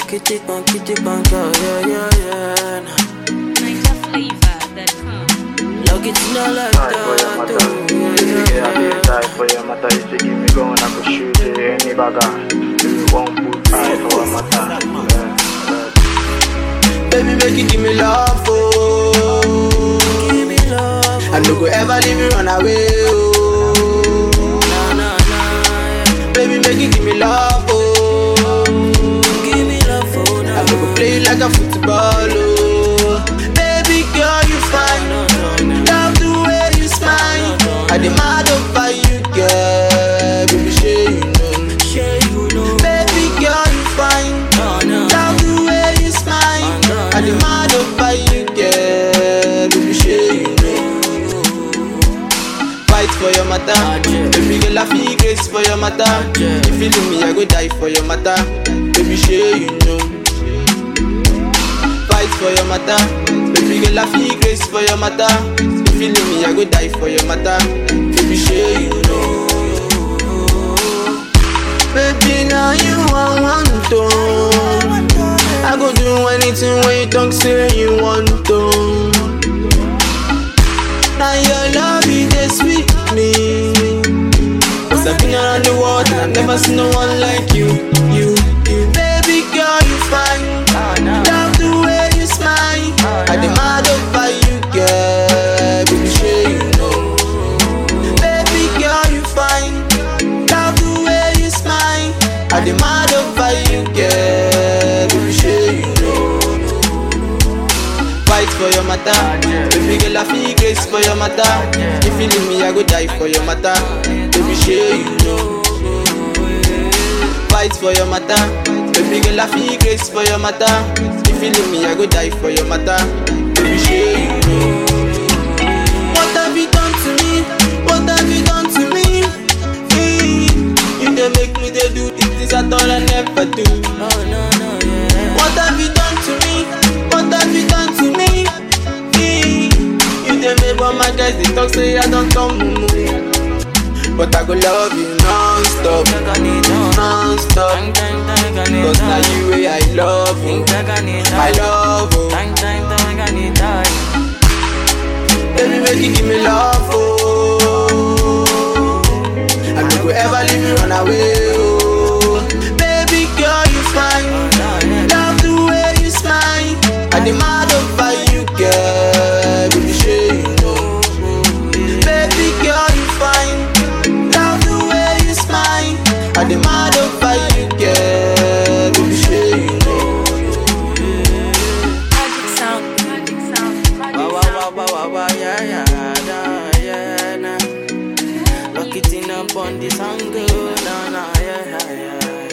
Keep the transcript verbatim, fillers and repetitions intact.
kitty pan, kitty pan, yeah, yeah, yeah. Niger flavor that come. Look it in a like Die for your that, mother. oh, yeah, If you get a yeah, bit die for your mother, if you give me gun, I could shoot you any bagger. You won't put die for your mother. Yeah, yeah. Baby, make you give me love, oh. give me love, I no go ever leave you run away, oh. nah, nah, nah, yeah. Baby, make you give me love, oh. Give me love, oh, nah. I no go play you like a football, oh. Baby girl, you fine. Love the way you smile. I demand over you, girl. Baby, sure you know. Sure you know. Baby girl, you fine. No, no. Love the way you smile. I demand over you, girl. Baby, sure you know. Fight for your matter. Baby girl, I feel grace for your matter. If you leave me, I go die for your matter. Baby, sure you know. Fight for your matter. Baby girl, I feel grace for your matter. If you leave me, I go die for your matter. Baby, sure you know. Baby, now you want one to. I go do anything when you talk, say you want to. Now your love is just sweet me. Cause I've been around the world and I've never seen no one like you. You, you, baby girl, you fine. Love the way you smile. I demand over you, girl. Baby, sure you know. Baby girl, you fine. Love the way you smile. I demand over you, girl. Baby, sure you know. Fight for your matter. Baby girl, I feel grace for your matter. If you leave me, I go die for your matter. Baby, sure you know. Fight for your matter. Baby girl, I feel grace for your matter. If you leave me, I go die for your matter. Baby, sure you know. What have you done to me? What have you done to me? Mm. You dey make me dey do the things I thought I never do. No, no, no, yeah. What have you done to me? What have you done to me? Mm. You dey make all my guys they talk say I don't come mumu. But I go love you non-stop, non-stop. Cause now you way I love you, I love you. Baby, make you give me love, oh. I no go ever leave you run away, oh. Baby girl, you fine. Love the way you smile. I demand over you, girl. Baby, sure you know. Baby girl, you fine. Love the way you smile. I demand over you, girl. Baby, sure you know. Magic sound, magic sound, magic Wow, wow, wow, wow, wow, yeah, yeah, yeah, yeah, nah. Lock it in up on this angle, nah, nah, yeah, yeah, yeah.